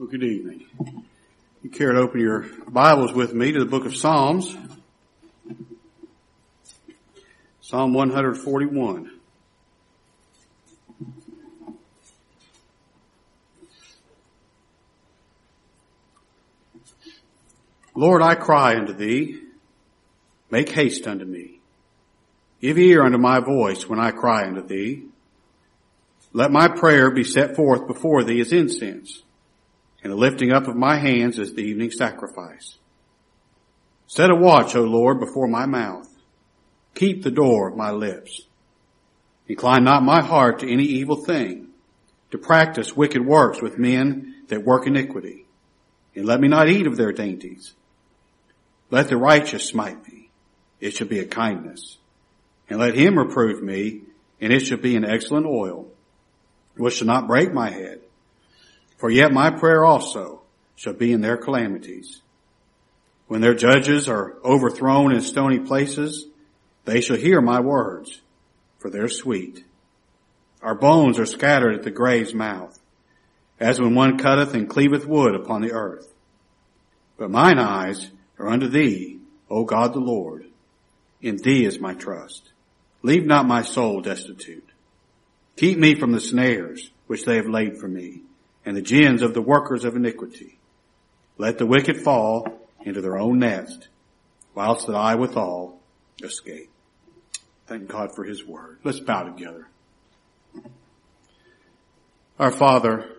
Well, good evening. You care to open your Bibles with me to the book of Psalms. Psalm 141. Lord, I cry unto thee. Make haste unto me. Give ear unto my voice when I cry unto thee. Let my prayer be set forth before thee as incense, and the lifting up of my hands as the evening sacrifice. Set a watch, O Lord, before my mouth. Keep the door of my lips. Incline not my heart to any evil thing, to practice wicked works with men that work iniquity. And let me not eat of their dainties. Let the righteous smite me. It shall be a kindness. And let him reprove me, and it shall be an excellent oil, which shall not break my head. For yet my prayer also shall be in their calamities. When their judges are overthrown in stony places, they shall hear my words, for they're sweet. Our bones are scattered at the grave's mouth, as when one cutteth and cleaveth wood upon the earth. But mine eyes are unto thee, O God the Lord. In thee is my trust. Leave not my soul destitute. Keep me from the snares which they have laid for me, and the gins of the workers of iniquity. Let the wicked fall into their own nest, whilst that I withal escape. Thank God for his word. Let's bow together. Our Father,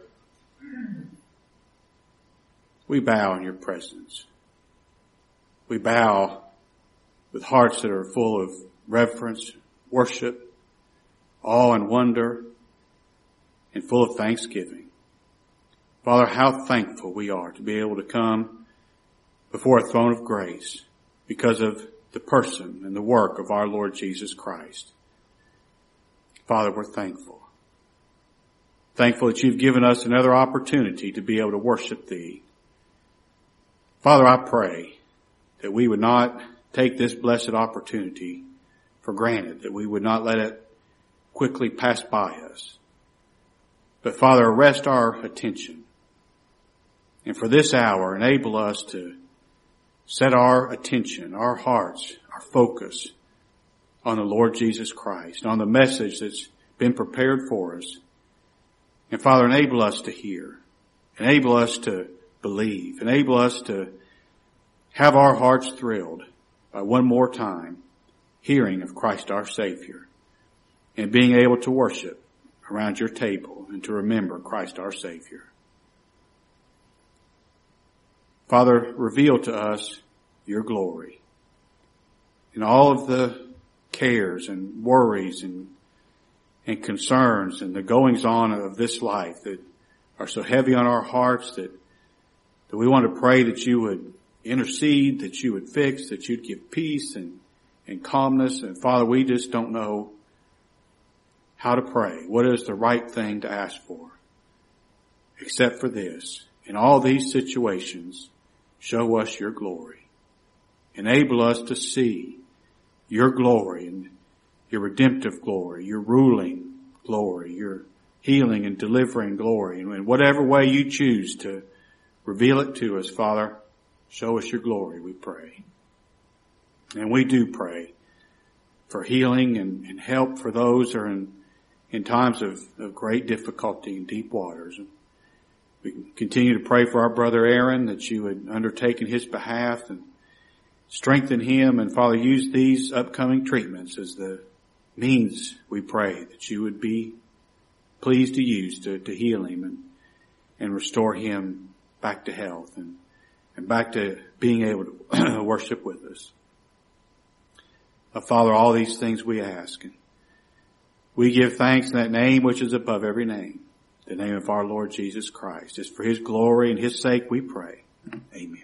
we bow in your presence. We bow with hearts that are full of reverence, worship, awe and wonder, and full of thanksgiving. Father, how thankful we are to be able to come before a throne of grace because of the person and the work of our Lord Jesus Christ. Father, we're thankful. Thankful that you've given us another opportunity to be able to worship thee. Father, I pray that we would not take this blessed opportunity for granted, that we would not let it quickly pass by us. But Father, arrest our attention. And for this hour, enable us to set our attention, our hearts, our focus on the Lord Jesus Christ, on the message that's been prepared for us. And Father, enable us to hear, enable us to believe, enable us to have our hearts thrilled by one more time hearing of Christ our Savior and being able to worship around your table and to remember Christ our Savior. Father, reveal to us your glory in all of the cares and worries and concerns and the goings on of this life that are so heavy on our hearts that we want to pray that you would intercede, that you would fix, that you'd give peace and calmness. And Father, we just don't know how to pray. What is the right thing to ask for? Except for this. In all these situations, show us your glory. Enable us to see your glory and your redemptive glory, your ruling glory, your healing and delivering glory. And in whatever way you choose to reveal it to us, Father, show us your glory, we pray. And we do pray for healing and help for those who are in times of great difficulty and deep waters. We continue to pray for our brother Aaron, that you would undertake in his behalf and strengthen him. And Father, use these upcoming treatments as the means, we pray, that you would be pleased to use to heal him and restore him back to health and back to being able to worship with us. Father, all these things we ask. And we give thanks in that name which is above every name, the name of our Lord Jesus Christ. It's for his glory and his sake we pray. Amen.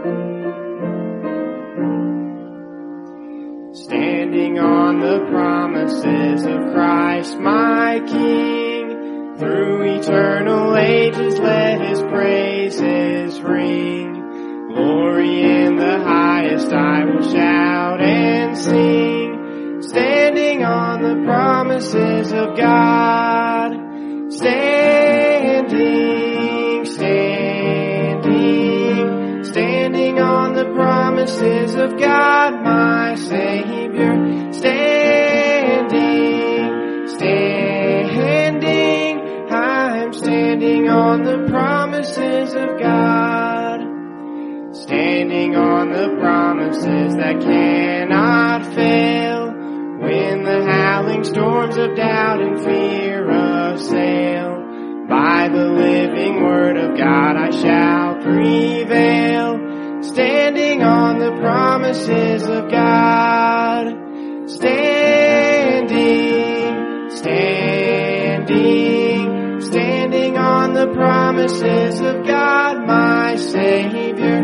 Standing on the promise promises of Christ my King. Through eternal ages let his praises ring. Glory in the highest I will shout and sing, standing on the promises of God. Standing on the promises of God, my Savior. I'm standing on the promises of God. Standing on the promises that cannot fail. When the howling storms of doubt and fear assail, by the living word of God I shall prevail. Standing on the promises of God. Standing on the promises of God, my Savior.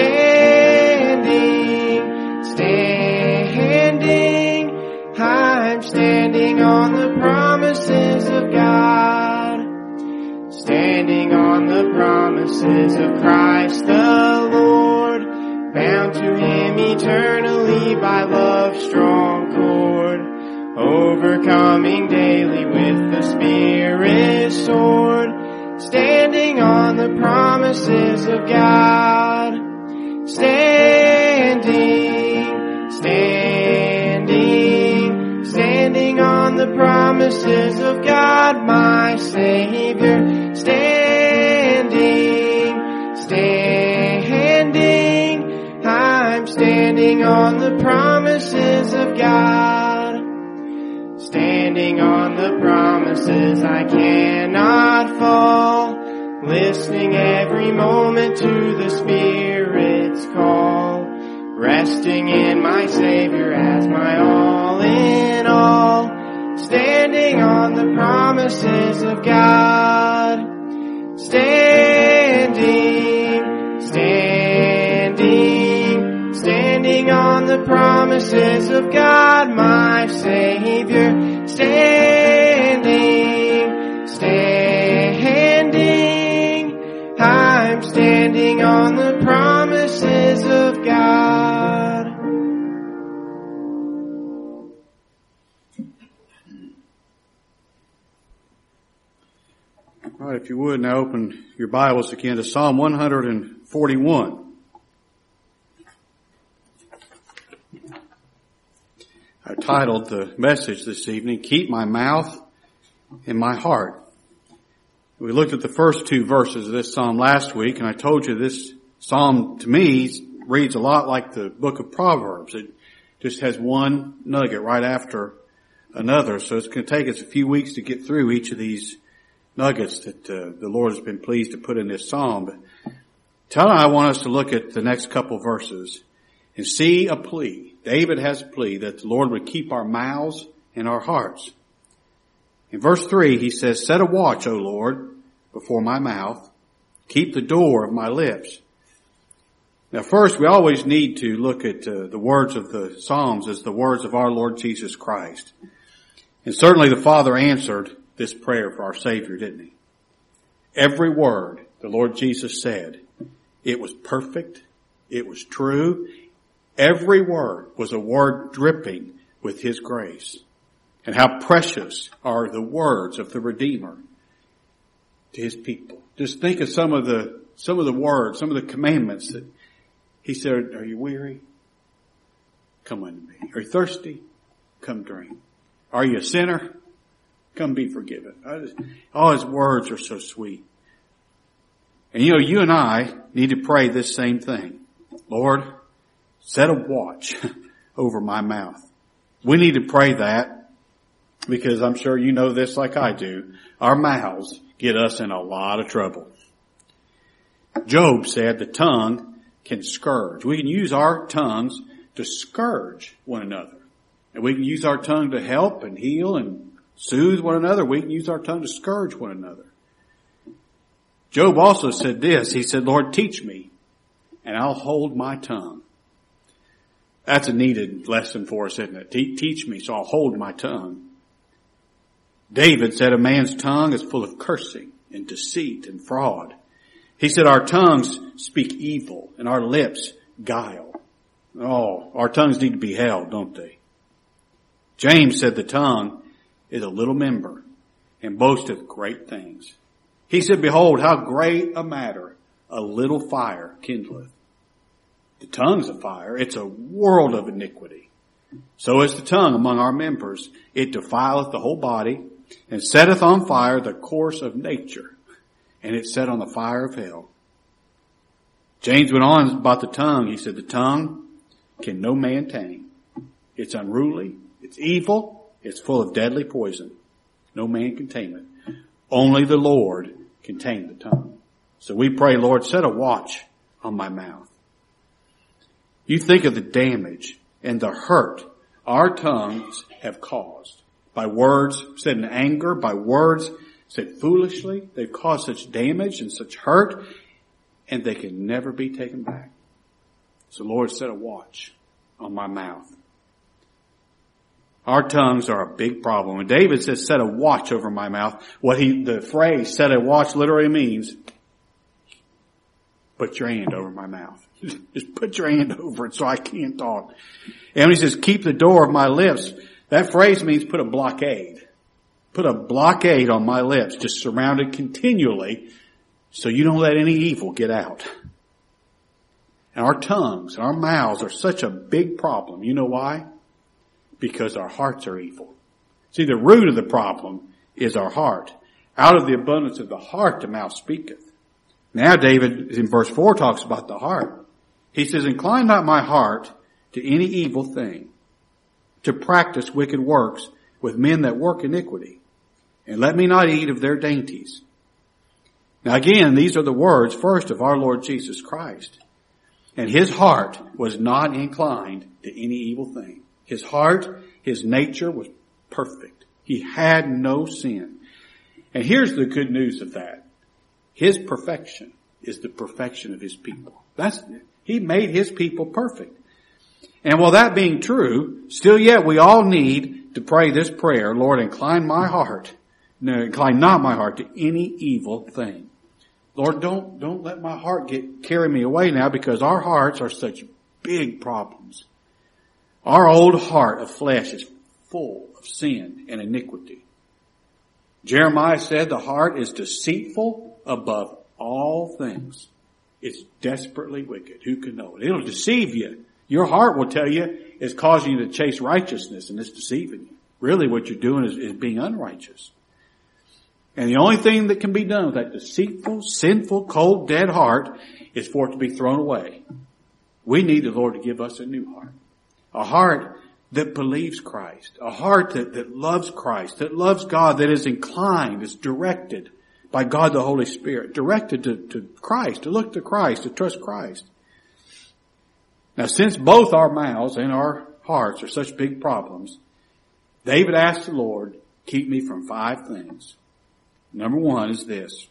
I'm standing on the promises of God. Standing on the promises of Christ the Lord, bound to him eternally by love's strong cord, overcoming daily with the Spirit's sword. Standing on the promises of God. Standing on the promises of God, my Savior. I'm standing on the promises of God. Standing on the promises I cannot fall, listening every moment to the Spirit's call, resting in my Savior as my all in all. Standing on the promises of God. Standing on the promises of God, my Savior. I'm standing on the promises of God. All right, if you would now open your Bibles again to Psalm 141. I titled the message this evening, Keep My Mouth and My Heart. We looked at the first two verses of this psalm last week, and I told you this psalm to me reads a lot like the book of Proverbs. It just has one nugget right after another, so it's going to take us a few weeks to get through each of these nuggets that the Lord has been pleased to put in this psalm. But tonight I want us to look at the next couple verses and see a plea. David has a plea that the Lord would keep our mouths and our hearts. In verse 3, he says, Set a watch, O Lord, before my mouth. Keep the door of my lips. Now first, we always need to look at the words of the Psalms as the words of our Lord Jesus Christ. And certainly the Father answered this prayer for our Savior, didn't he? Every word the Lord Jesus said, it was perfect, it was true. Every word was a word dripping with his grace. And how precious are the words of the Redeemer to his people. Just think of some of the words, some of the commandments that he said, are you weary? Come unto me. Are you thirsty? Come drink. Are you a sinner? Come be forgiven. All his words are so sweet. And you and I need to pray this same thing. Lord, set a watch over my mouth. We need to pray that because I'm sure you know this like I do. Our mouths get us in a lot of trouble. Job said the tongue can scourge. We can use our tongues to scourge one another. And we can use our tongue to help and heal and soothe one another. We can use our tongue to scourge one another. Job also said this. He said, Lord, teach me, and I'll hold my tongue. That's a needed lesson for us, isn't it? Teach me so I'll hold my tongue. David said a man's tongue is full of cursing and deceit and fraud. He said our tongues speak evil and our lips guile. Oh, our tongues need to be held, don't they? James said the tongue is a little member and boasteth great things. He said, behold, how great a matter a little fire kindleth. The tongue's a fire. It's a world of iniquity. So is the tongue among our members. It defileth the whole body and setteth on fire the course of nature, and it's set on the fire of hell. James went on about the tongue. He said, the tongue can no man tame. It's unruly. It's evil. It's full of deadly poison. No man can tame it. Only the Lord can tame the tongue. So we pray, Lord, set a watch on my mouth. You think of the damage and the hurt our tongues have caused by words said in anger, by words said foolishly. They've caused such damage and such hurt, and they can never be taken back. So Lord, set a watch on my mouth. Our tongues are a big problem. When David says set a watch over my mouth, the phrase set a watch literally means put your hand over my mouth. Just put your hand over it so I can't talk. And when he says keep the door of my lips, that phrase means put a blockade. Put a blockade on my lips, just surrounded continually so you don't let any evil get out. And our tongues, our mouths are such a big problem. You know why? Because our hearts are evil. See, the root of the problem is our heart. Out of the abundance of the heart, the mouth speaketh. Now David, in verse 4, talks about the heart. He says, incline not my heart to any evil thing, to practice wicked works with men that work iniquity, and let me not eat of their dainties. Now again, these are the words first of our Lord Jesus Christ. And his heart was not inclined to any evil thing. His heart, his nature was perfect. He had no sin. And here's the good news of that. His perfection is the perfection of his people. He made his people perfect. And while that being true, still yet we all need to pray this prayer, Lord, incline not my heart to any evil thing. Lord, don't let my heart carry me away now, because our hearts are such big problems. Our old heart of flesh is full of sin and iniquity. Jeremiah said the heart is deceitful above all things. It's desperately wicked. Who can know it? It'll deceive you. Your heart will tell you it's causing you to chase righteousness, and it's deceiving you. Really what you're doing is being unrighteous. And the only thing that can be done with that deceitful, sinful, cold, dead heart is for it to be thrown away. We need the Lord to give us a new heart. A heart that believes Christ. A heart that loves Christ, that loves God, that is inclined, is directed by God the Holy Spirit, directed to Christ, to look to Christ, to trust Christ. Now, since both our mouths and our hearts are such big problems, David asked the Lord, keep me from 5 things. Number 1 is this.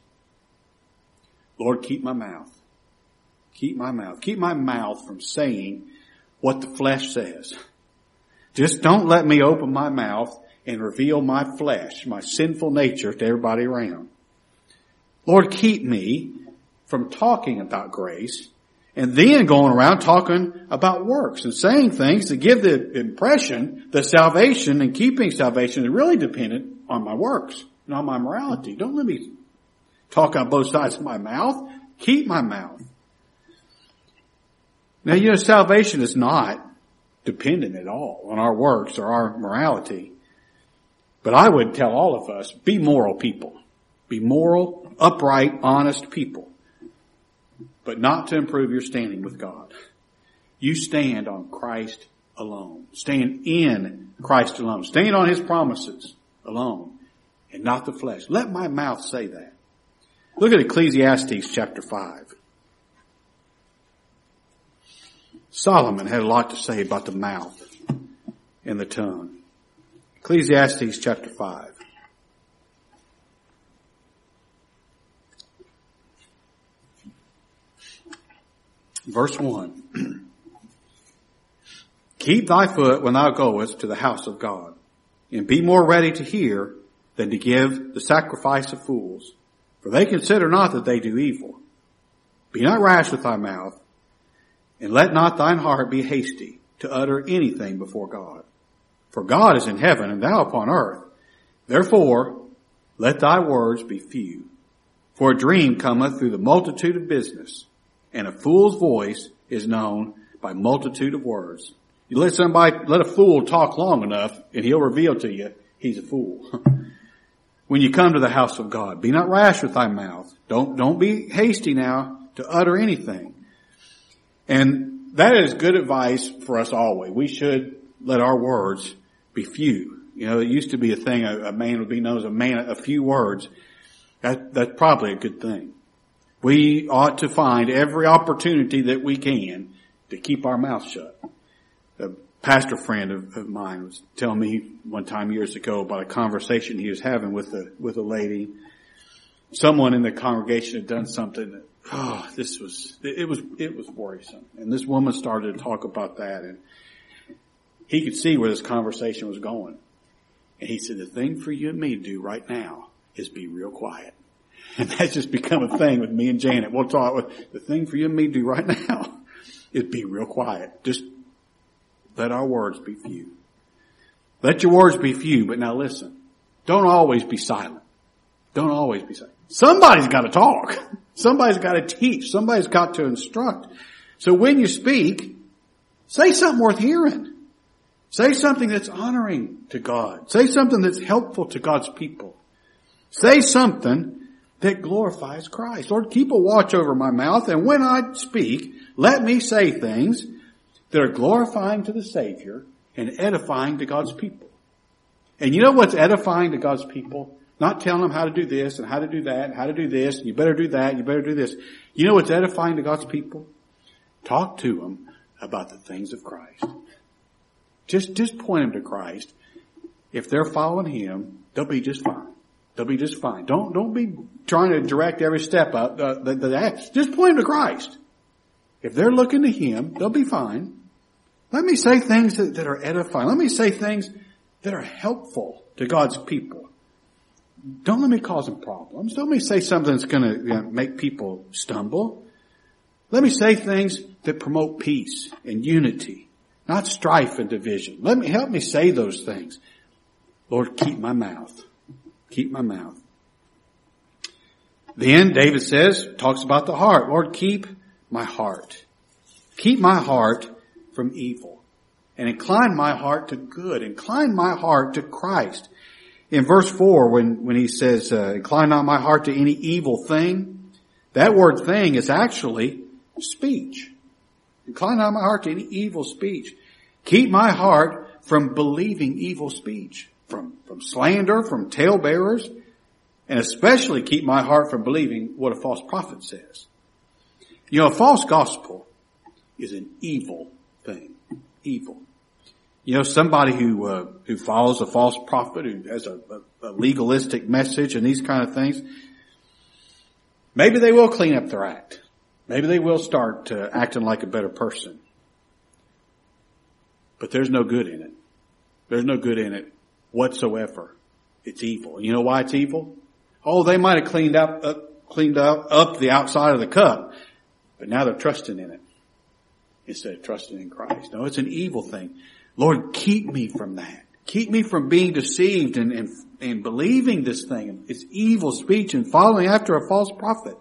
Lord, keep my mouth. Keep my mouth. Keep my mouth from saying what the flesh says. Just don't let me open my mouth and reveal my flesh, my sinful nature to everybody around. Lord, keep me from talking about grace and then going around talking about works and saying things to give the impression that salvation and keeping salvation is really dependent on my works and on my morality. Don't let me talk on both sides of my mouth. Keep my mouth. Now, salvation is not dependent at all on our works or our morality. But I would tell all of us, be moral people. Be moral, upright, honest people. But not to improve your standing with God. You stand on Christ alone. Stand in Christ alone. Stand on his promises alone and not the flesh. Let my mouth say that. Look at Ecclesiastes chapter 5. Solomon had a lot to say about the mouth and the tongue. Ecclesiastes chapter 5. Verse 1. Keep thy foot when thou goest to the house of God, and be more ready to hear than to give the sacrifice of fools. For they consider not that they do evil. Be not rash with thy mouth, and let not thine heart be hasty to utter anything before God. For God is in heaven, and thou upon earth. Therefore, let thy words be few. For a dream cometh through the multitude of business, and a fool's voice is known by multitude of words. You let a fool talk long enough, and he'll reveal to you he's a fool. When you come to the house of God, be not rash with thy mouth. Don't be hasty now to utter anything. And that is good advice for us always. We should let our words be few. You know, it used to be a thing, a man would be known as a man of few words. That's probably a good thing. We ought to find every opportunity that we can to keep our mouth shut. A pastor friend of mine was telling me one time years ago about a conversation he was having with a lady. Someone in the congregation had done something that, it was worrisome. And this woman started to talk about that, and he could see where this conversation was going. And he said, the thing for you and me to do right now is be real quiet. And that's just become a thing with me and Janet. We'll talk. The thing for you and me to do right now is be real quiet. Just let our words be few. Let your words be few, but now listen. Don't always be silent. Don't always be silent. Somebody's got to talk. Somebody's got to teach. Somebody's got to instruct. So when you speak, say something worth hearing. Say something that's honoring to God. Say something that's helpful to God's people. Say something that glorifies Christ. Lord, keep a watch over my mouth, and when I speak, let me say things that are glorifying to the Savior and edifying to God's people. And you know what's edifying to God's people? Not telling them how to do this and how to do that and how to do this, and you better do that, you better do this. You know what's edifying to God's people? Talk to them about the things of Christ. Just point them to Christ. If they're following Him, they'll be just fine. They'll be just fine. Don't be trying to direct every step up. Just point them to Christ. If they're looking to Him, they'll be fine. Let me say things that are edifying. Let me say things that are helpful to God's people. Don't let me cause them problems. Don't let me say something that's going to make people stumble. Let me say things that promote peace and unity, not strife and division. Help me say those things. Lord, keep my mouth. Keep my mouth. Then David talks about the heart. Lord, keep my heart. Keep my heart from evil. And incline my heart to good. Incline my heart to Christ. In verse 4, when he says, incline not my heart to any evil thing, that word thing is actually speech. Incline not my heart to any evil speech. Keep my heart from believing evil speech, from slander, from talebearers, and especially keep my heart from believing what a false prophet says. You know, a false gospel is an evil thing. Evil. You know, somebody who follows a false prophet, who has a legalistic message and these kind of things, maybe they will clean up their act. Maybe they will start acting like a better person. But there's no good in it. There's no good in it whatsoever. It's evil. And you know why it's evil? Oh, they might have cleaned up the outside of the cup, but now they're trusting in it instead of trusting in Christ. No, it's an evil thing. Lord, keep me from that. Keep me from being deceived and believing this thing. It's evil speech and following after a false prophet.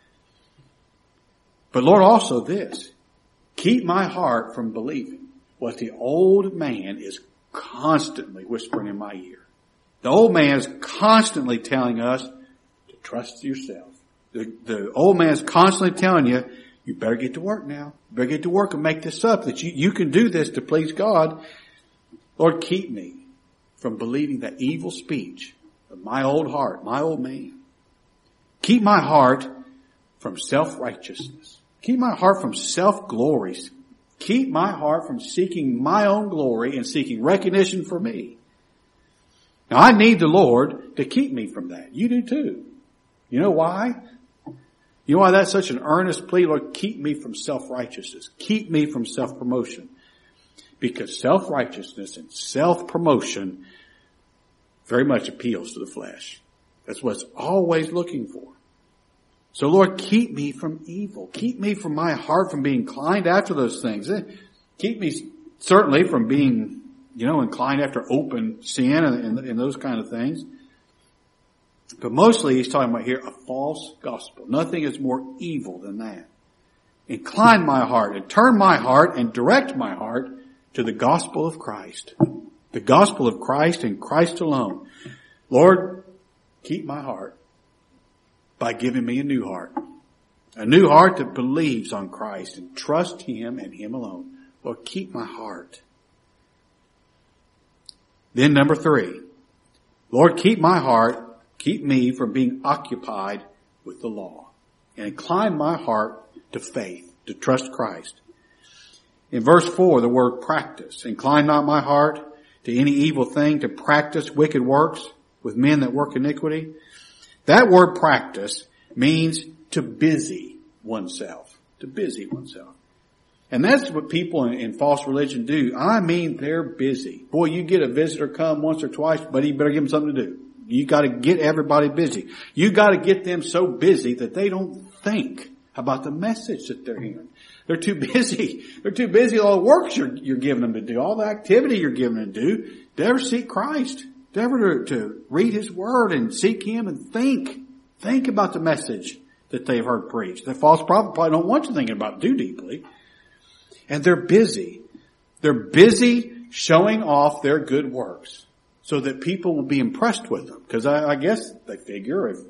But Lord, also this. Keep my heart from believing what the old man is constantly whispering in my ear. The old man is constantly telling us to trust yourself. The old man is constantly telling you, you better get to work now. You better get to work and make this up, that you can do this to please God. Lord, keep me from believing that evil speech of my old heart, my old man. Keep my heart from self-righteousness. Keep my heart from self-glory. Keep my heart from seeking my own glory and seeking recognition for me. Now, I need the Lord to keep me from that. You do too. You know why? You know why that's such an earnest plea? Lord, keep me from self-righteousness. Keep me from self-promotion. because self-righteousness and self-promotion very much appeals to the flesh. That's what it's always looking for. So Lord, keep me from evil. Keep me from my heart from being inclined after those things. Keep me certainly from being, inclined after open sin and those kind of things. But mostly he's talking about here a false gospel. Nothing is more evil than that. Incline my heart and turn my heart and direct my heart to the gospel of Christ. The gospel of Christ and Christ alone. Lord, keep my heart by giving me a new heart. A new heart that believes on Christ and trusts Him and Him alone. Lord, keep my heart. Then number 3. Lord, keep my heart, keep me from being occupied with the law. And incline my heart to faith, to trust Christ. In verse 4, the word practice. Incline not my heart to any evil thing, to practice wicked works with men that work iniquity. That word practice means to busy oneself. To busy oneself. And that's what people in false religion do. I mean, they're busy. Boy, you get a visitor come once or twice, but you better give them something to do. You got to get everybody busy. You got to get them so busy that they don't think about the message that they're hearing. They're too busy. They're too busy with all the works you're giving them to do, all the activity you're giving them to do, to ever seek Christ, to ever to read His Word and seek Him and think. Think about the message that they've heard preached. The false prophet probably don't want you thinking about it too deeply. And they're busy. They're busy showing off their good works so that people will be impressed with them. Because I guess they figure if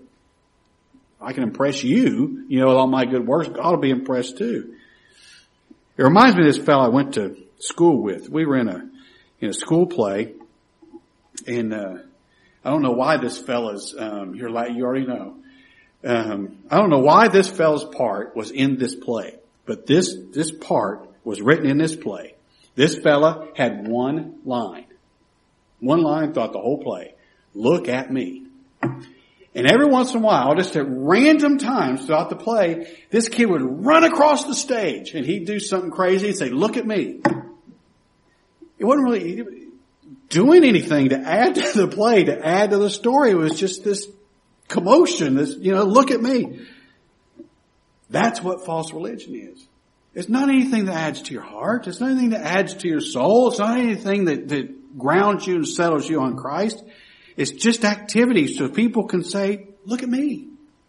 I can impress you, with all my good works, God will be impressed too. It reminds me of this fellow I went to school with. We were in a school play, and I don't know why this fella's you already know. I don't know why this fella's part was in this play, but this part was written in this play. This fella had one line throughout the whole play. Look at me. And every once in a while, just at random times throughout the play, this kid would run across the stage and he'd do something crazy and say, look at me. It wasn't really doing anything to add to the play, to add to the story. It was just this commotion, this, look at me. That's what false religion is. It's not anything that adds to your heart. It's not anything that adds to your soul. It's not anything that grounds you and settles you on Christ. It's just activity so people can say, look at me.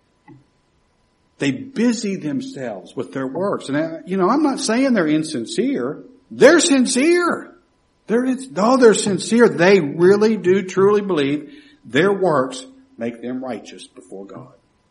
They busy themselves with their works. And, I'm not saying they're insincere. They're sincere. They're sincere. They really do truly believe their works make them righteous before God.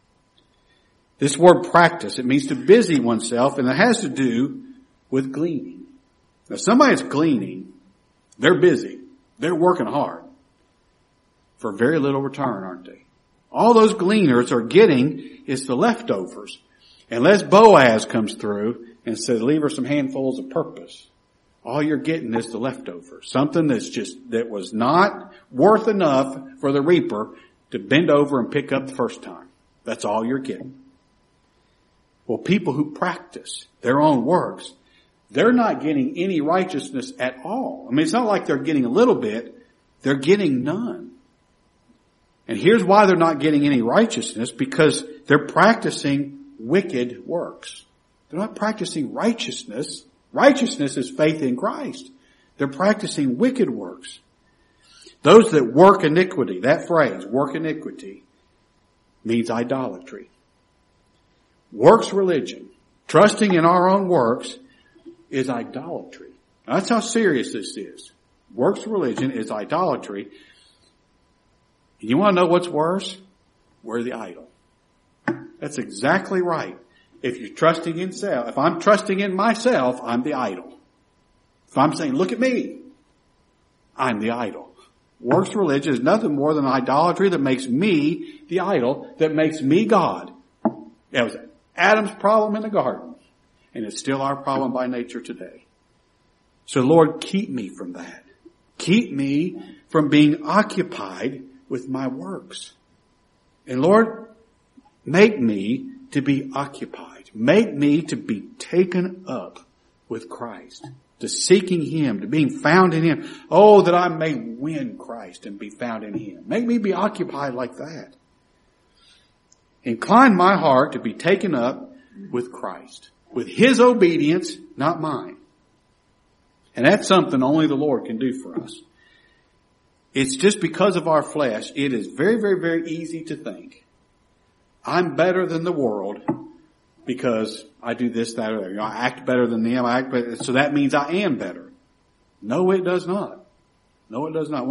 This word practice, it means to busy oneself, and it has to do with gleaning. Now, somebody's gleaning, they're busy. They're working hard for very little return, aren't they? All those gleaners are getting is the leftovers. Unless Boaz comes through and says, leave her some handfuls of purpose. All you're getting is the leftovers. Something that was not worth enough for the reaper to bend over and pick up the first time. That's all you're getting. Well, people who practice their own works, they're not getting any righteousness at all. I mean, it's not like they're getting a little bit. They're getting none. And here's why they're not getting any righteousness, because they're practicing wicked works. They're not practicing righteousness. Righteousness is faith in Christ. They're practicing wicked works. Those that work iniquity, that phrase, work iniquity, means idolatry. Works religion, trusting in our own works, is idolatry. That's how serious this is. Works religion is idolatry. And you want to know what's worse? We're the idol. That's exactly right. If you're trusting in self, if I'm trusting in myself, I'm the idol. If I'm saying, look at me, I'm the idol. Works religion is nothing more than idolatry that makes me the idol, that makes me God. That was Adam's problem in the garden, and it's still our problem by nature today. So Lord, keep me from that. Keep me from being occupied with my works. And Lord, make me to be occupied. Make me to be taken up with Christ, to seeking Him, to being found in Him. Oh, that I may win Christ and be found in Him. Make me be occupied like that. Incline my heart to be taken up with Christ, with His obedience, not mine. And that's something only the Lord can do for us. It's just because of our flesh, it is very, very, very easy to think, I'm better than the world because I do this, that, or that. I act better than them. I act better, so that means I am better. No, it does not. No, it does not.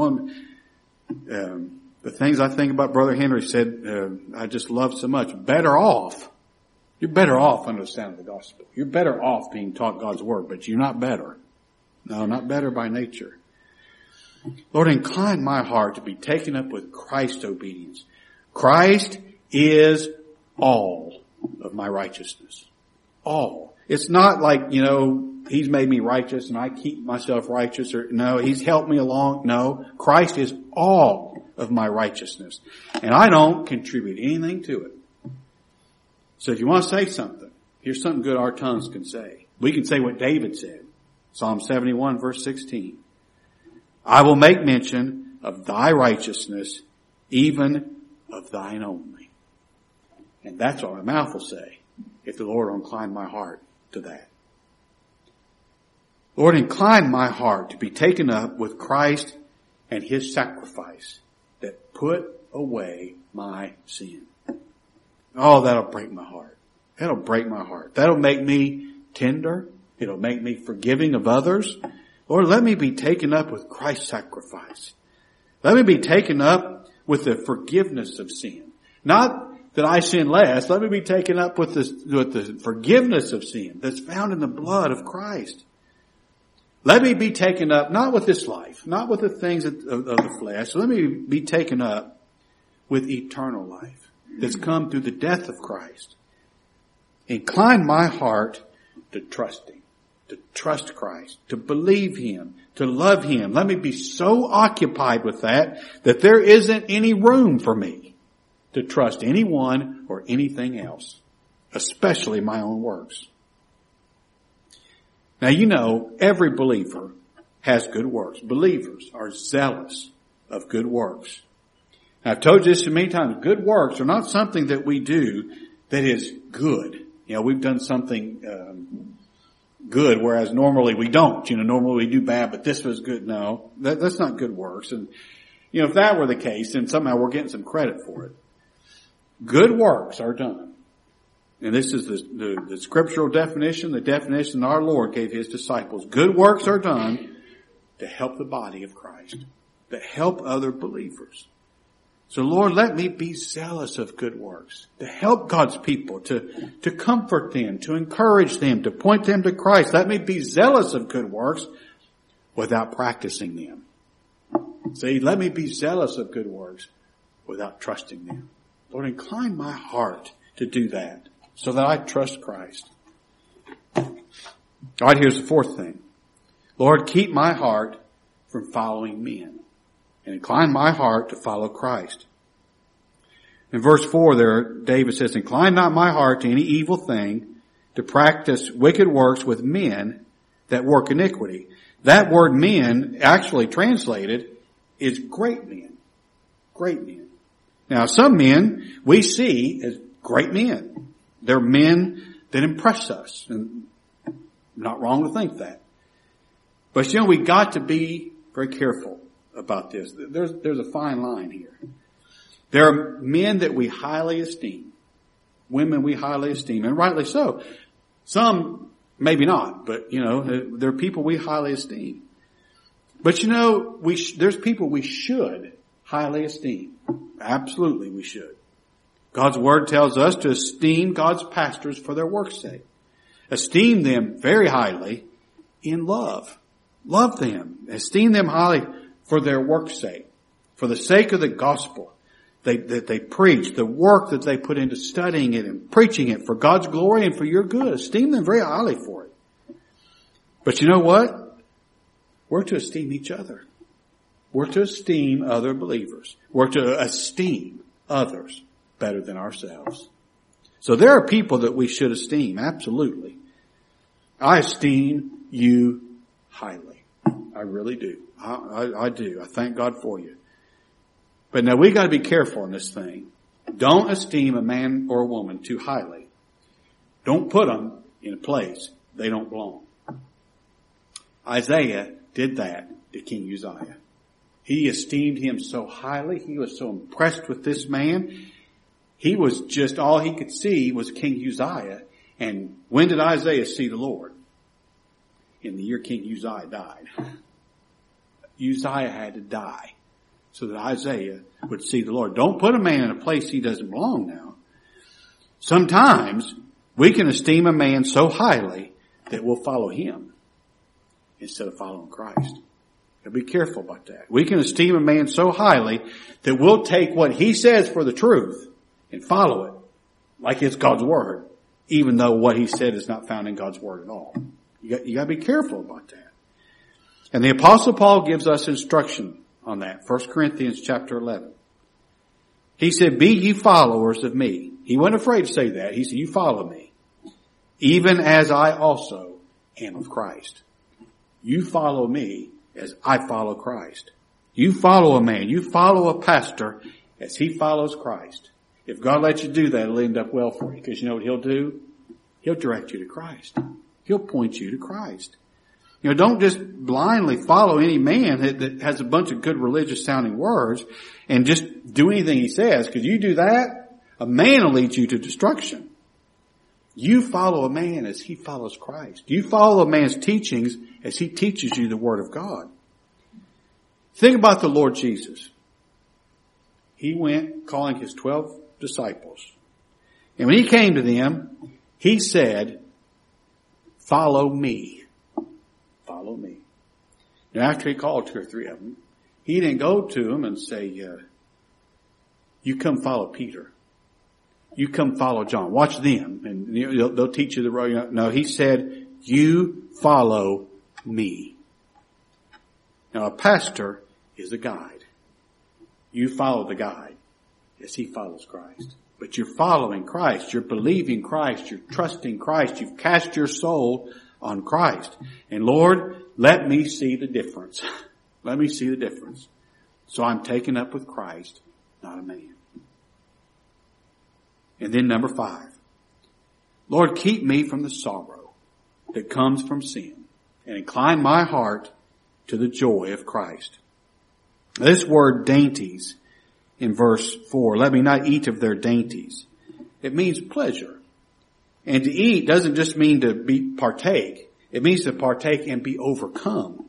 The things I think about Brother Henry said, I just love so much. Better off. You're better off under the sound of the gospel. You're better off being taught God's word, but you're not better. No, not better by nature. Lord, incline my heart to be taken up with Christ's obedience. Christ is all of my righteousness. All. It's not like, He's made me righteous and I keep myself righteous, or no, He's helped me along. No, Christ is all of my righteousness. And I don't contribute anything to it. So if you want to say something, here's something good our tongues can say. We can say what David said. Psalm 71 verse 16. I will make mention of thy righteousness, even of thine only. And that's what my mouth will say, if the Lord will incline my heart to that. Lord, incline my heart to be taken up with Christ and His sacrifice that put away my sin. Oh, that'll break my heart. That'll break my heart. That'll make me tender. It'll make me forgiving of others. Lord, let me be taken up with Christ's sacrifice. Let me be taken up with the forgiveness of sin. Not that I sin less. Let me be taken up with the forgiveness of sin that's found in the blood of Christ. Let me be taken up, not with this life, not with the things of the flesh. Let me be taken up with eternal life that's come through the death of Christ. Incline my heart to trust Him, to trust Christ, to believe Him, to love Him. Let me be so occupied with that there isn't any room for me to trust anyone or anything else, especially my own works. Now, every believer has good works. Believers are zealous of good works. Now, I've told you this many times. Good works are not something that we do that is good. We've done something good, whereas normally we don't. Normally we do bad, but this was good. No, that's not good works. And, if that were the case, then somehow we're getting some credit for it. Good works are done. And this is the scriptural definition, the definition our Lord gave His disciples. Good works are done to help the body of Christ, to help other believers. So Lord, let me be zealous of good works, to help God's people, to comfort them, to encourage them, to point them to Christ. Let me be zealous of good works without practicing them. See, let me be zealous of good works without trusting them. Lord, incline my heart to do that, so that I trust Christ. All right, here's the fourth thing. Lord, keep my heart from following men, and incline my heart to follow Christ. In verse 4 there, David says, incline not my heart to any evil thing, to practice wicked works with men that work iniquity. That word men, actually translated, is great men. Great men. Now, some men we see as great men. They're men that impress us, and not wrong to think that. But we got to be very careful about this. There's a fine line here. There are men that we highly esteem, women we highly esteem, and rightly so. Some maybe not, but there are people we highly esteem. But there's people we should highly esteem. Absolutely, we should. God's Word tells us to esteem God's pastors for their work's sake. Esteem them very highly in love. Love them. Esteem them highly for their work's sake. For the sake of the gospel that they preach, the work that they put into studying it and preaching it for God's glory and for your good. Esteem them very highly for it. But you know what? We're to esteem each other. We're to esteem other believers. We're to esteem others better than ourselves. So there are people that we should esteem, absolutely. I esteem you highly. I really do. I do. I thank God for you. But now we got to be careful in this thing. Don't esteem a man or a woman too highly. Don't put them in a place they don't belong. Isaiah did that to King Uzziah. He esteemed him so highly. He was so impressed with this man. He was just, all he could see was King Uzziah. And when did Isaiah see the Lord? In the year King Uzziah died. Uzziah had to die so that Isaiah would see the Lord. Don't put a man in a place he doesn't belong now. Sometimes we can esteem a man so highly that we'll follow him instead of following Christ. Now be careful about that. We can esteem a man so highly that we'll take what he says for the truth and follow it like it's God's word, even though what he said is not found in God's word at all. You got to be careful about that. And the Apostle Paul gives us instruction on that. 1 Corinthians chapter 11. He said, be ye followers of me. He wasn't afraid to say that. He said, you follow me, even as I also am of Christ. You follow me as I follow Christ. You follow a man. You follow a pastor as he follows Christ. If God lets you do that, it'll end up well for you. Because you know what he'll do? He'll direct you to Christ. He'll point you to Christ. You know, don't just blindly follow any man that has a bunch of good religious sounding words and just do anything he says. Because you do that, a man will lead you to destruction. You follow a man as he follows Christ. You follow a man's teachings as he teaches you the Word of God. Think about the Lord Jesus. He went calling his 12 disciples. And when he came to them, he said, follow me. Follow me. Now after he called 2 or 3 of them, he didn't go to them and say, you come follow Peter. You come follow John. Watch them and they'll teach you the road. No, he said, you follow me. Now a pastor is a guide. You follow the guide as he follows Christ. But you're following Christ. You're believing Christ. You're trusting Christ. You've cast your soul on Christ. And Lord, let me see the difference. Let me see the difference. So I'm taken up with Christ, not a man. And then number 5. Lord, keep me from the sorrow that comes from sin and incline my heart to the joy of Christ. This word dainties in verse 4, let me not eat of their dainties. It means pleasure. And to eat doesn't just mean to partake. It means to partake and be overcome.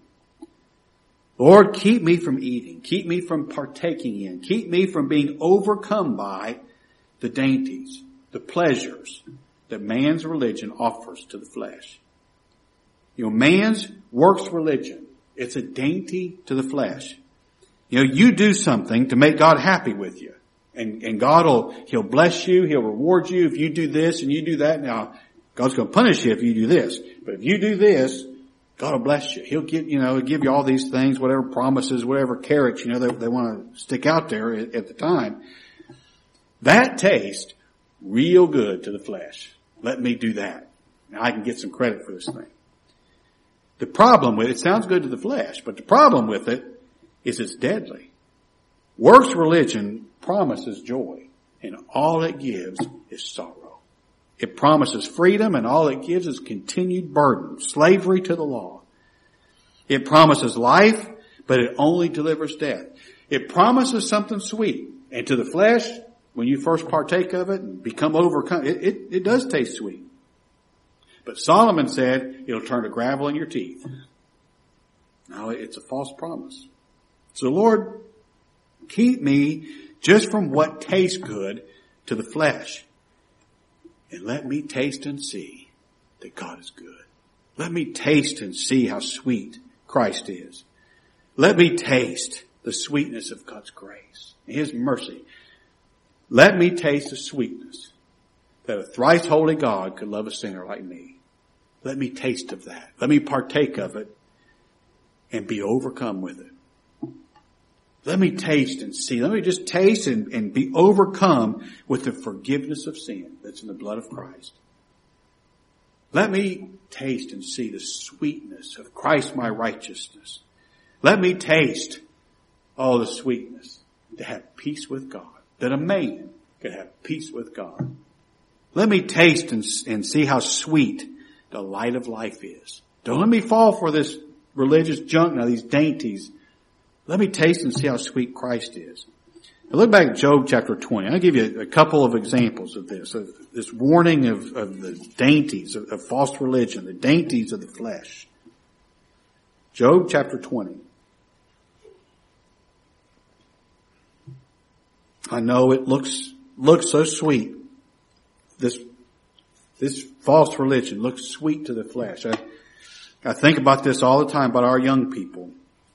Lord, keep me from eating. Keep me from partaking in. Keep me from being overcome by the dainties, the pleasures that man's religion offers to the flesh. You know, man's works religion, it's a dainty to the flesh. You know, you do something to make God happy with you. And God He'll bless you, He'll reward you if you do this and you do that. Now, God's going to punish you if you do this. But if you do this, God will bless you. He'll give you all these things, whatever promises, whatever carrots, they want to stick out there at the time. That tastes real good to the flesh. Let me do that. Now I can get some credit for this thing. The problem with it sounds good to the flesh, but the problem with it is it's deadly. Works religion promises joy, and all it gives is sorrow. It promises freedom, and all it gives is continued burden, slavery to the law. It promises life, but it only delivers death. It promises something sweet, and to the flesh, when you first partake of it and become overcome, it does taste sweet. But Solomon said it'll turn to gravel in your teeth. No, it's a false promise. So Lord, keep me just from what tastes good to the flesh. And let me taste and see that God is good. Let me taste and see how sweet Christ is. Let me taste the sweetness of God's grace and His mercy. Let me taste the sweetness that a thrice holy God could love a sinner like me. Let me taste of that. Let me partake of it and be overcome with it. Let me taste and see. Let me just taste and be overcome with the forgiveness of sin that's in the blood of Christ. Let me taste and see the sweetness of Christ my righteousness. Let me taste all the sweetness to have peace with God, that a man could have peace with God. Let me taste and see how sweet the light of life is. Don't let me fall for this religious junk now, these dainties. Let me taste and see how sweet Christ is. Now look back at Job chapter 20. I'll give you a couple of examples of this warning of the dainties of false religion, the dainties of the flesh. Job chapter 20. I know it looks so sweet. This false religion looks sweet to the flesh. I think about this all the time about our young people.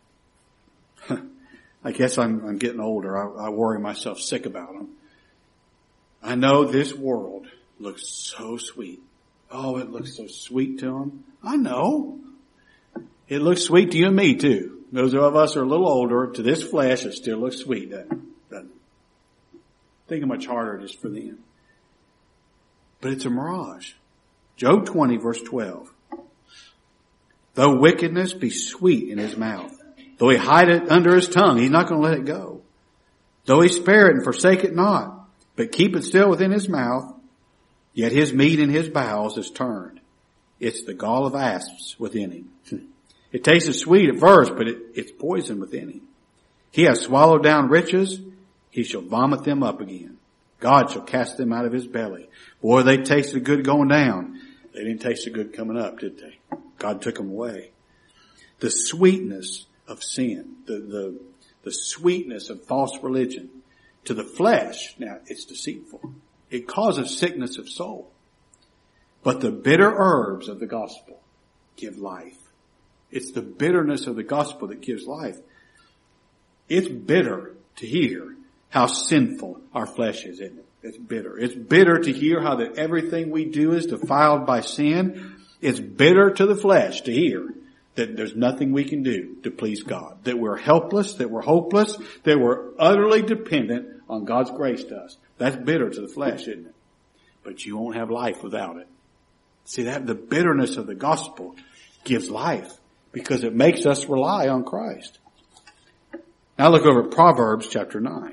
I guess I'm getting older. I worry myself sick about them. I know this world looks so sweet. Oh, it looks so sweet to them. I know. It looks sweet to you and me too. Those of us who are a little older, to this flesh, it still looks sweet, doesn't it? Think how much harder it is for them. But it's a mirage. Job 20 verse 12. Though wickedness be sweet in his mouth, though he hide it under his tongue, he's not going to let it go. Though he spare it and forsake it not, but keep it still within his mouth, yet his meat in his bowels is turned. It's the gall of asps within him. It tastes sweet at first, but it's poison within him. He has swallowed down riches, he shall vomit them up again. God shall cast them out of his belly. Boy, they tasted good going down. They didn't taste so good coming up, did they? God took them away. The sweetness of sin, the sweetness of false religion to the flesh, now it's deceitful. It causes sickness of soul. But the bitter herbs of the gospel give life. It's the bitterness of the gospel that gives life. It's bitter to hear how sinful our flesh is, isn't it? It's bitter. It's bitter to hear how that everything we do is defiled by sin. It's bitter to the flesh to hear that there's nothing we can do to please God. That we're helpless, that we're hopeless, that we're utterly dependent on God's grace to us. That's bitter to the flesh, isn't it? But you won't have life without it. See, that the bitterness of the gospel gives life because it makes us rely on Christ. Now look over at Proverbs chapter 9.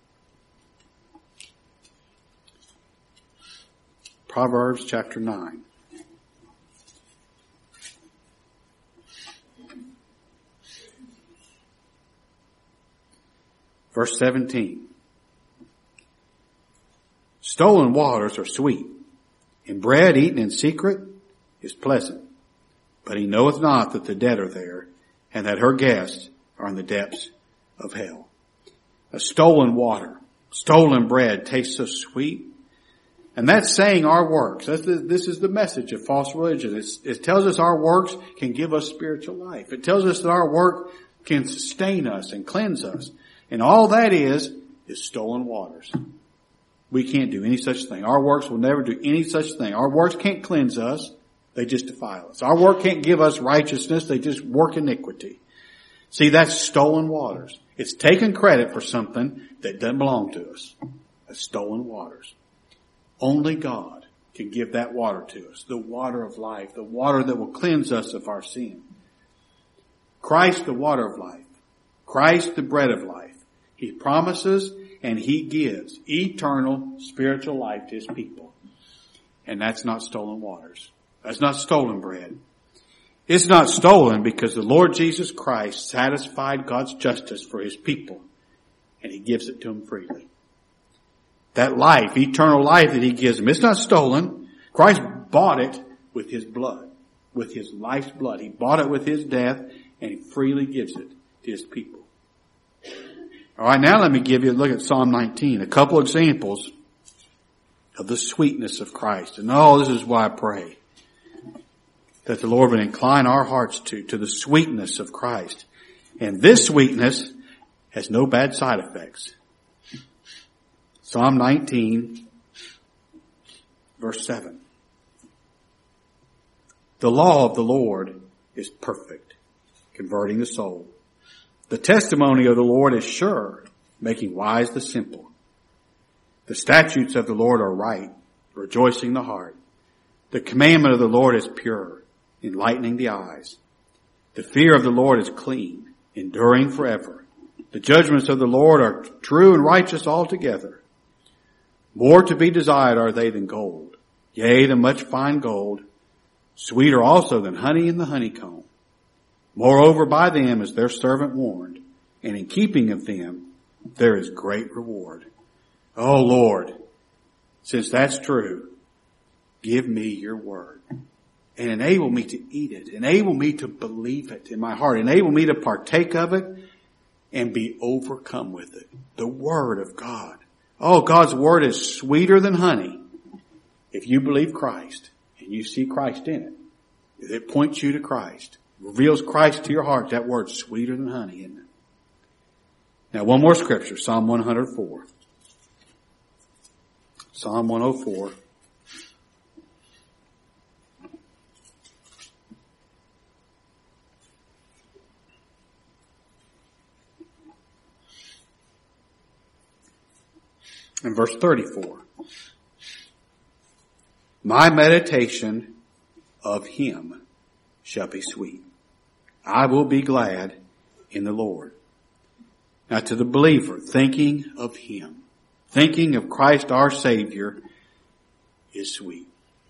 Proverbs chapter 9. Verse 17. Stolen waters are sweet, and bread eaten in secret is pleasant. But he knoweth not that the dead are there, and that her guests are in the depths of hell. A stolen water, stolen bread tastes so sweet. And that's saying our works. This is the message of false religion. It tells us our works can give us spiritual life. It tells us that our work can sustain us and cleanse us. And all that is stolen waters. We can't do any such thing. Our works will never do any such thing. Our works can't cleanse us. They just defile us. Our work can't give us righteousness. They just work iniquity. See, that's stolen waters. It's taking credit for something that doesn't belong to us. That's stolen waters. Only God can give that water to us, the water of life, the water that will cleanse us of our sin. Christ, the water of life. Christ, the bread of life. He promises and he gives eternal spiritual life to his people. And that's not stolen waters. That's not stolen bread. It's not stolen because the Lord Jesus Christ satisfied God's justice for his people. And he gives it to them freely. That life, eternal life that he gives them, it's not stolen. Christ bought it with his blood, with his life's blood. He bought it with his death, and he freely gives it to his people. All right, now let me give you a look at Psalm 19, a couple examples of the sweetness of Christ. And this is why I pray that the Lord would incline our hearts to the sweetness of Christ. And this sweetness has no bad side effects. Psalm 19, verse 7. The law of the Lord is perfect, converting the soul. The testimony of the Lord is sure, making wise the simple. The statutes of the Lord are right, rejoicing the heart. The commandment of the Lord is pure, enlightening the eyes. The fear of the Lord is clean, enduring forever. The judgments of the Lord are true and righteous altogether. More to be desired are they than gold, yea, than much fine gold, sweeter also than honey in the honeycomb. Moreover, by them is their servant warned, and in keeping of them there is great reward. Oh Lord, since that's true, give me your word and enable me to eat it. Enable me to believe it in my heart. Enable me to partake of it and be overcome with it. The word of God. Oh, God's word is sweeter than honey. If you believe Christ and you see Christ in it, if it points you to Christ, reveals Christ to your heart, that word's sweeter than honey, isn't it? Now, one more scripture, Psalm 104. Psalm 104. And verse 34. My meditation of him shall be sweet. I will be glad in the Lord. Now to the believer, thinking of him, thinking of Christ our Savior is sweet.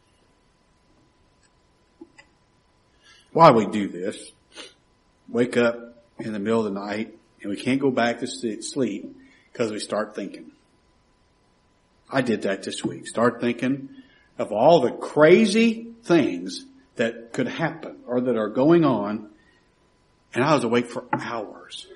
Why we do this? Wake up in the middle of the night and we can't go back to sleep because we start thinking. I did that this week. Start thinking of all the crazy things that could happen or that are going on, and I was awake for hours.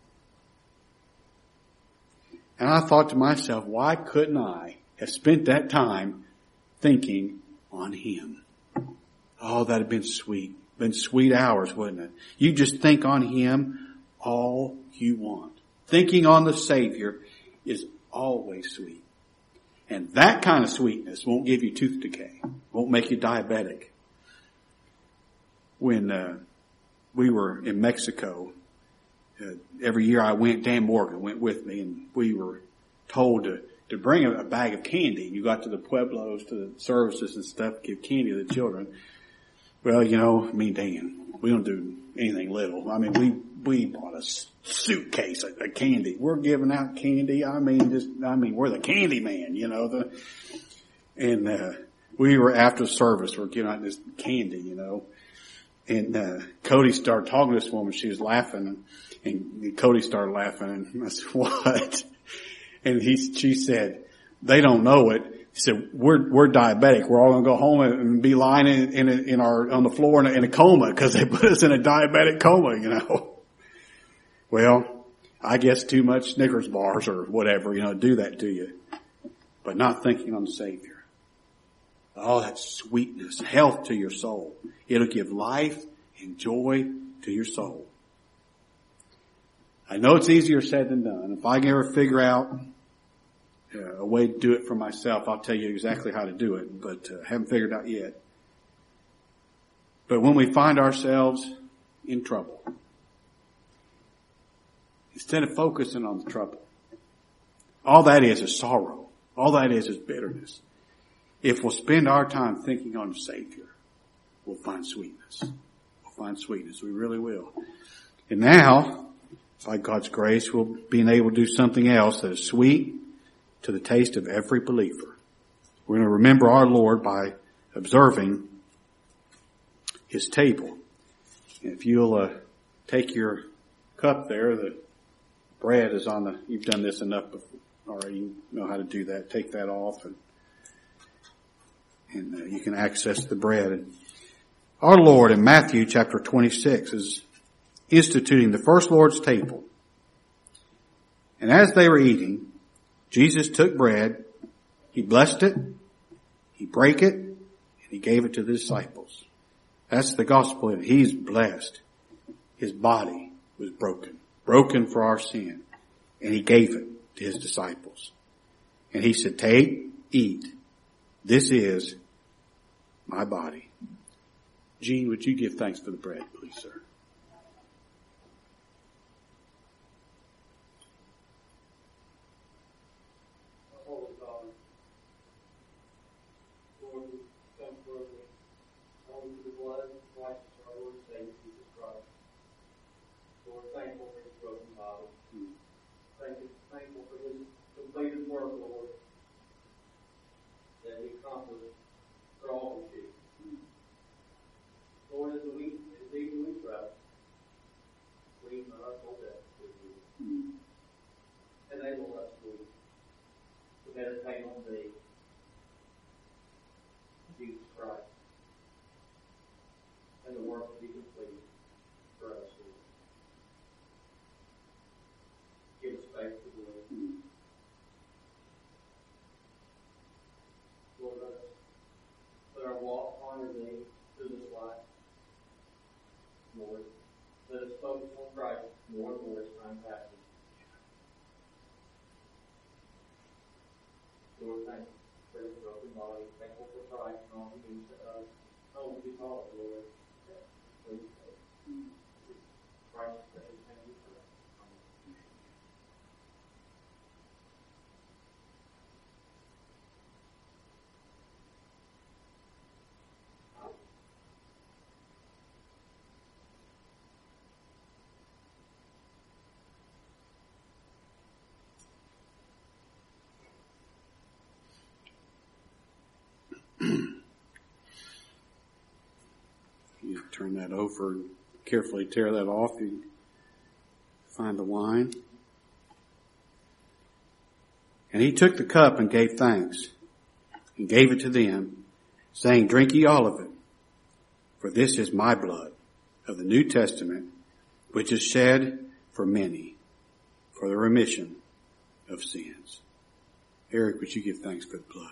And I thought to myself, why couldn't I have spent that time thinking on him? Oh, that'd have been sweet. Been sweet hours, wouldn't it? You just think on him all you want. Thinking on the Savior is always sweet. And that kind of sweetness won't give you tooth decay. Won't make you diabetic. When we were in Mexico, every year I went, Dan Morgan went with me, and we were told to bring a bag of candy. You got to the pueblos, to the services and stuff, give candy to the children. Well, you know, me and Dan, we don't do anything little. I mean, we bought a suitcase of candy. We're giving out candy. We're the candy man, you know. We were after service. We're giving out this candy, you know. And Cody started talking to this woman. She was laughing, and Cody started laughing. And I said, "What?" And she said, "They don't know it." He said, "We're diabetic. We're all going to go home and be lying on the floor in a coma because they put us in a diabetic coma, you know." Well, I guess too much Snickers bars or whatever, you know, do that to you. But not thinking on the Savior. Oh, that sweetness, health to your soul. It'll give life and joy to your soul. I know it's easier said than done. If I can ever figure out a way to do it for myself, I'll tell you exactly how to do it, but haven't figured it out yet. But when we find ourselves in trouble, instead of focusing on the trouble, all that is sorrow. All that is bitterness. If we'll spend our time thinking on the Savior, we'll find sweetness. We'll find sweetness. We really will. And now, by God's grace, we'll be able to do something else that is sweet to the taste of every believer. We're going to remember our Lord by observing his table. And if you'll take your cup there, the bread is on you've done this enough before, or you know how to do that. Take that off and you can access the bread. And our Lord in Matthew chapter 26 is instituting the first Lord's table. And as they were eating, Jesus took bread, he blessed it, he brake it, and he gave it to the disciples. That's the gospel. He's blessed. His body was broken for our sin, and he gave it to his disciples. And he said, "Take, eat. This is my body." Gene, would you give thanks for the bread, please, sir? Holy God, Lord, we thank you for Let us focus on Christ more and more as time passes. Lord, thank you for the broken body. Thankful for Christ and all he means to us. Oh, we call it, Lord. Please, Christ, thank you for that. You turn that over and carefully tear that off. You find the wine. And he took the cup and gave thanks and gave it to them, saying, "Drink ye all of it, for this is my blood of the New Testament, which is shed for many for the remission of sins." Eric, would you give thanks for the blood?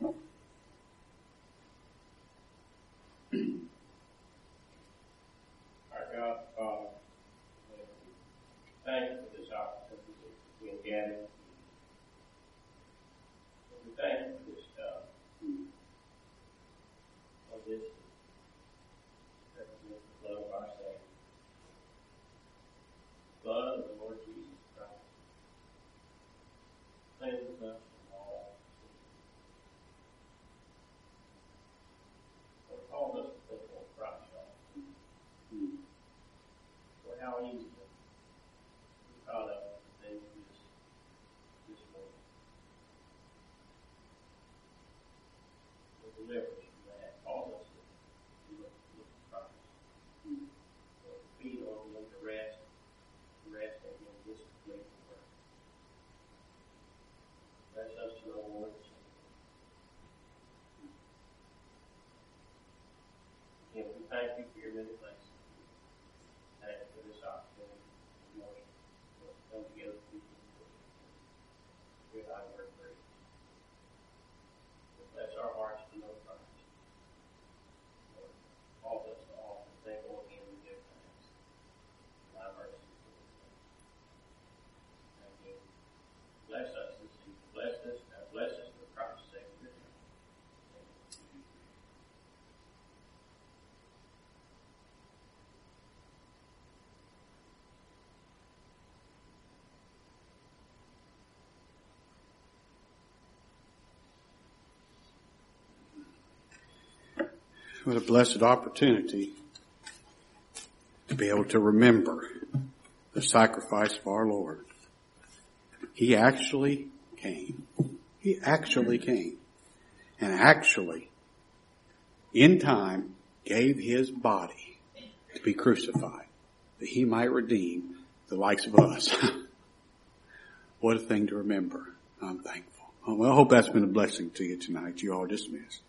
Our God, Father, thank you for this opportunity to be gathered. We thank you for this stuff. Of this represents the blood of our Savior. Blood of the Lord Jesus Christ. Cleanses us from all sin. Lord, call us to think on Christ. Lord, how easy we caught up with the things of this world. Lord, deliver us from that. Call us to look at Christ. Lord, feed on Him to rest in Him this complete work. Bless us to know more than sin. Again, we thank you for your many blessings. Thank you for this opportunity to worship. Lord, come together to be hear thy word praise. Lord, bless our hearts to know Christ. Lord, call us to often think on Him and give thanks. Thy mercy. Thank you. Bless us this evening. Bless us for Christ's sake. What a blessed opportunity to be able to remember the sacrifice of our Lord. He actually came. He actually came. And actually, in time, gave His body to be crucified, that He might redeem the likes of us. What a thing to remember. I'm thankful. Well, I hope that's been a blessing to you tonight. You all dismissed.